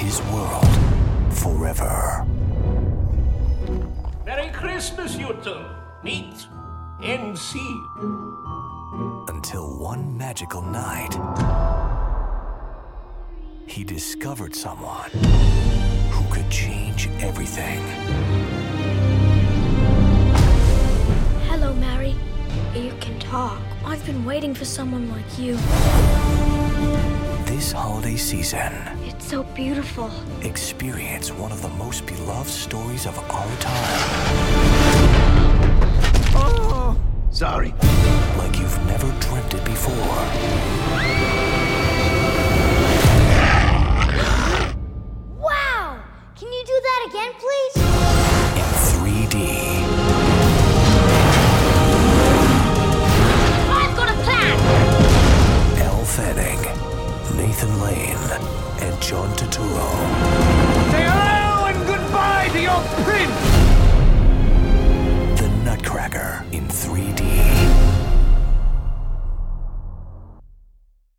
his world forever. Merry Christmas, you two. Meet NC. Until one magical night, he discovered someone who could change everything. Hello, Mary. You can talk. I've been waiting for someone like you. This holiday season, It's so beautiful. experience one of the most beloved stories of our time. Oh, sorry. Like you've never dreamt it before. Wow! Can you do that again, please? In 3D. I've got a plan! Elle Fanning, Nathan Lane, and John Turturro. Say hello and goodbye to your prince!